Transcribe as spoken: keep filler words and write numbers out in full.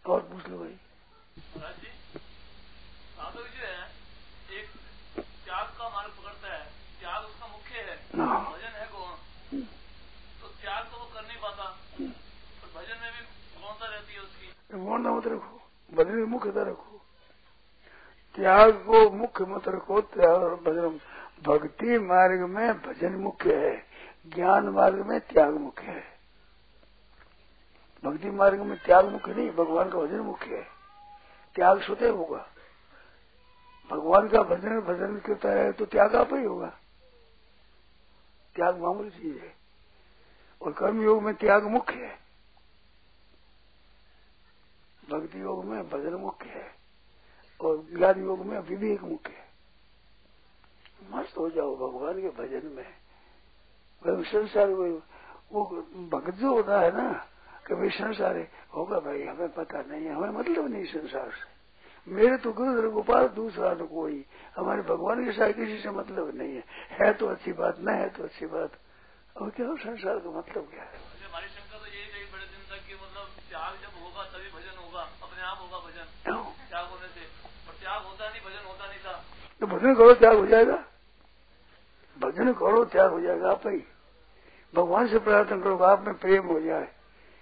और पूछ लो भाई। साधक जो है एक त्याग का मार्ग पकड़ता है, त्याग उसका मुख्य है, भजन है कौन, तो त्याग तो वो कर नहीं पाता, तो भजन में भी गौणता रहती है उसकी। गौणता मत रखो, भजन में मुख्यता रखो, त्याग को मुख्य मत रखो। त्याग भजन, भक्ति मार्ग में भजन मुख्य है, ज्ञान मार्ग में त्याग मुख्य है। भक्ति मार्ग में त्याग मुख्य नहीं, भगवान का भजन मुख्य है। त्याग स्वतः होगा, भगवान का भजन भजन करता है तो त्याग आप ही होगा। त्याग मामूली चीज है, और कर्म योग में त्याग मुख्य है, भक्ति योग में भजन मुख्य है, और ज्ञान योग में विवेक मुख्य है। मस्त हो जाओ भगवान के भजन में। वह संसार वो भक्त जो होता है ना, कि भाई संसार है होगा, भाई हमें पता नहीं है, हमें मतलब नहीं संसार से, मेरे तो गुरु गोपाल दूसरा तो कोई, हमारे भगवान के साथ किसी से मतलब नहीं है। है तो अच्छी बात, न है तो अच्छी बात, और क्या संसार का मतलब क्या है। हमारी शंका तो यही रही बड़े दिन तक कि मतलब त्याग जब होगा तभी भजन होगा, अपने आप होगा भजन त्याग होने से, और त्याग होता नहीं, भजन होता नहीं था। तो भजन करो त्याग हो जाएगा, भजन करो त्याग हो जाएगा। आप ही भगवान से प्रार्थना करो आप में प्रेम हो जाए,